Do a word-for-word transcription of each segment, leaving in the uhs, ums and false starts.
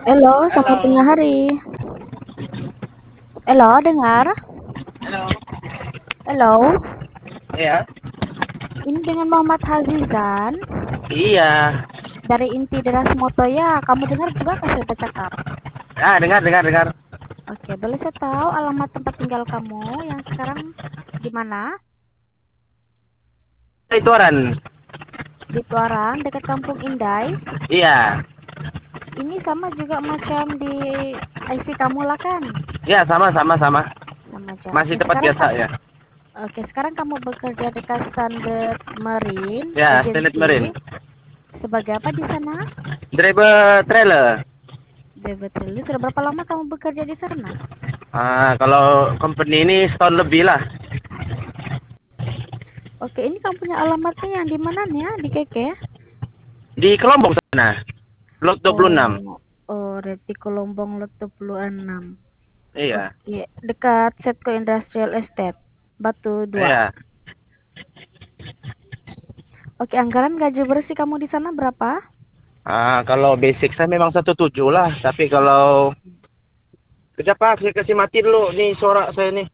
Halo, selamat Halo. tengah hari. Halo, dengar? Halo. Halo, Iya. ini dengan Muhammad Hazizan Iya. dari Inti Deras Motoya. Kamu dengar juga kan saya bercakap? Ah, dengar, dengar, dengar. Oke, boleh saya tahu alamat tempat tinggal kamu yang sekarang di mana? Itu orang. Di Tuaran, dekat Kampung Indai. Iya. Ini sama juga macam di I C kamu lah kan? Iya, sama, sama, sama. Sama aja. Masih Oke, tempat sekarang biasa Kak. ya. Oke, sekarang kamu bekerja dekat Standard Marine Ya, Standard Agency. Marine. Sebagai apa di sana? Driver trailer. Driver trailer. Sudah berapa lama kamu bekerja di sana? Ah, kalau company ini setahun lebih lah. Oke, ini kamu punya alamatnya yang di mana nih ya? Di Keke? Di Kelompok sana. Blok dua puluh enam. Oh, oh, Reti Kolombong Lot dua puluh enam. Iya. Oke, dekat Setco Industrial Estate, Batu dua. Iya. Oke, anggaran gaji bersih kamu di sana berapa? Ah, kalau basic saya memang satu tujuh lah, tapi kalau kerja Pak, saya kasih mati dulu nih suara saya nih.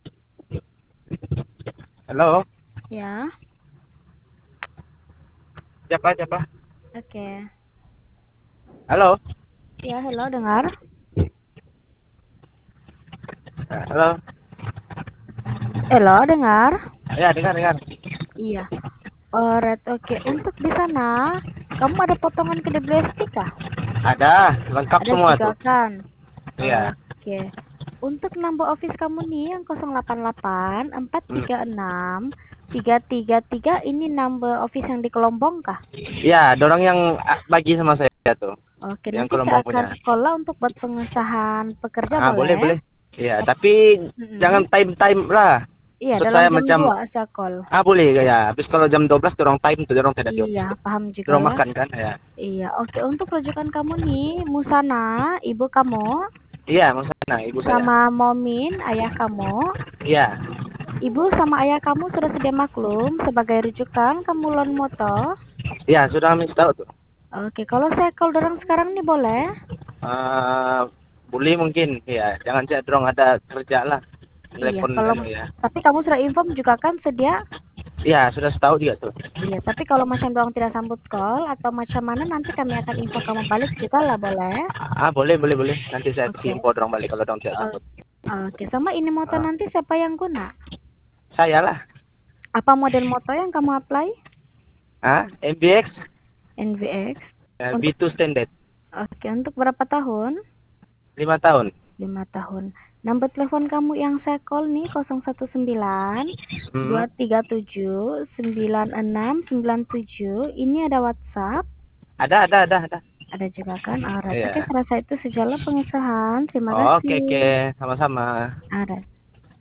Halo. Ya, Siapa, siapa? oke. Halo. Ya, hello, dengar? Halo. Hello, dengar? Ya, dengar, dengar. Iya. Alright, oke. Untuk di sana, kamu ada potongan ke W S P kah? Ada, lengkap Ada semua juga tuh. kan? Iya. Oke. Untuk nomor office kamu nih yang nol delapan delapan empat Hmm. tiga enam tiga tiga tiga ini number office yang di Kelompong kah? Ya, dorong yang ah, bagi sama saya tuh. Oke, Yang nanti saya Kelompok akan punya. sekolah untuk buat pengesahan pekerja Ah, boleh, boleh? boleh. Iya, Tap- tapi Mm-mm. jangan time-time lah. Iya, Maksud dalam saya jam macam, dua saya call. ah boleh ya. Habis kalau jam dua belas dorong time tuh, dorong tidak di Iya, office tuh. paham juga Dorong ya. makan kan, ya. Iya, oke. Untuk rujukan kamu nih, Musana, ibu kamu, Iya, mau sana ibu saya. sama Momin, ayah kamu. Iya. Ibu sama ayah kamu sudah sedia maklum sebagai rujukan kamu loan motor. Iya, sudah kami tahu tuh. Oke, kalau saya call dorong sekarang nih boleh? Ah, boleh mungkin, ya. Jangan saya dorong ada kerja lah. Iya, Telepon kalau kan, ya. tapi kamu sudah inform juga kan sedia? Iya, sudah tahu juga tuh. Iya, tapi kalau macam dorong tidak sambut call atau macam mana nanti kami akan info kamu balik juga lah boleh? Ah, boleh, boleh, boleh. Nanti saya kasih Oke. info dorong balik kalau dorong tidak O- sambut. Oke, sama ini motor Ah, nanti siapa yang guna? saya lah. Apa model motor yang kamu apply? Ah, M B X, N V X. eh, Untuk B dua standard. oke, untuk berapa tahun? Lima tahun. Lima tahun. Nomor telepon kamu yang saya call nih nol satu sembilan dua Hmm. tiga tujuh sembilan enam sembilan tujuh. Ini ada WhatsApp. Ada, ada, ada, ada. Ada juga kan? Alright. Oke, Iya. saya rasa itu sejalan pengesahan. Terima Oke, oke. kasih. Sama-sama. Alright.